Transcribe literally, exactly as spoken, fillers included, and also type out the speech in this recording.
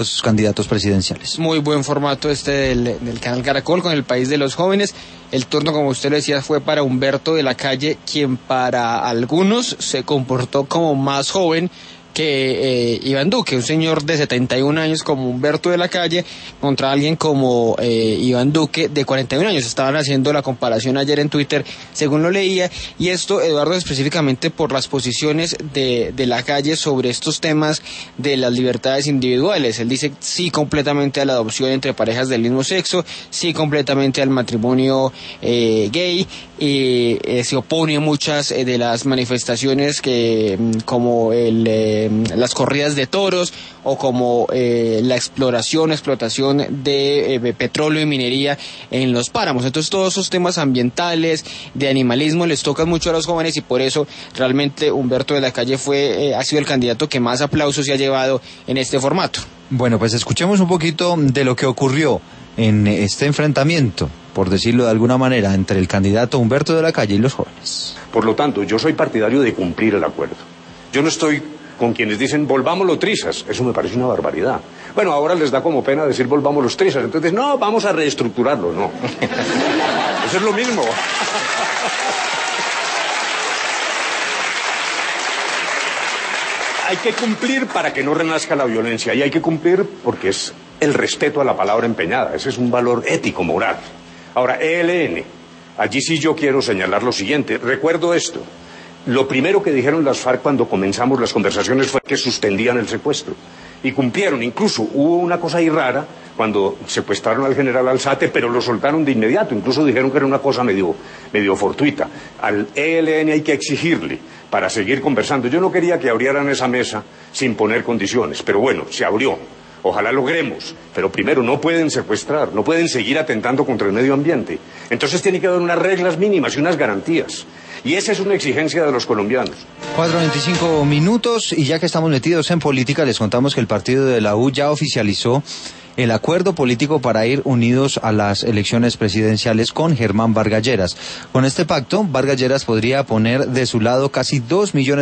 los candidatos presidenciales. Muy buen formato este del, del canal Caracol con el País de los Jóvenes. El turno, como usted lo decía, fue para Humberto de la Calle, quien para algunos se comportó como más joven que eh, Iván Duque, un señor de setenta y un años como Humberto de la Calle contra alguien como eh, Iván Duque de cuarenta y un años. Estaban haciendo la comparación ayer en Twitter, según lo leía, y esto, Eduardo, específicamente por las posiciones de, de la Calle sobre estos temas de las libertades individuales. Él dice sí completamente a la adopción entre parejas del mismo sexo, sí completamente al matrimonio eh, gay, y eh, se opone a muchas eh, de las manifestaciones que como el eh, las corridas de toros o como eh, la exploración, explotación de eh, petróleo y minería en los páramos. Entonces todos esos temas ambientales, de animalismo, les tocan mucho a los jóvenes, y por eso realmente Humberto de la Calle fue eh, ha sido el candidato que más aplausos se ha llevado en este formato. Bueno, pues escuchemos un poquito de lo que ocurrió en este enfrentamiento, por decirlo de alguna manera, entre el candidato Humberto de la Calle y los jóvenes. Por lo tanto, yo soy partidario de cumplir el acuerdo. Yo no estoy con quienes dicen volvámoslo trizas. Eso me parece una barbaridad. Bueno, ahora les da como pena decir volvamos los trizas. Entonces, no, vamos a reestructurarlo. No. Eso es lo mismo. Hay que cumplir para que no renazca la violencia. Y hay que cumplir porque es el respeto a la palabra empeñada. Ese es un valor ético, moral. Ahora, E L N. Allí sí yo quiero señalar lo siguiente. Recuerdo esto. Lo primero que dijeron las FARC cuando comenzamos las conversaciones fue que suspendían el secuestro. Y cumplieron. Incluso hubo una cosa ahí rara cuando secuestraron al general Alzate, pero lo soltaron de inmediato. Incluso dijeron que era una cosa medio, medio fortuita. Al E L N hay que exigirle para seguir conversando. Yo no quería que abrieran esa mesa sin poner condiciones, pero bueno, se abrió. Ojalá logremos, pero primero no pueden secuestrar, no pueden seguir atentando contra el medio ambiente. Entonces tiene que haber unas reglas mínimas y unas garantías. Y esa es una exigencia de los colombianos. cuatro veinticinco minutos, y ya que estamos metidos en política, les contamos que el partido de la U ya oficializó el acuerdo político para ir unidos a las elecciones presidenciales con Germán Vargas Lleras. Con este pacto, Vargas Lleras podría poner de su lado casi dos millones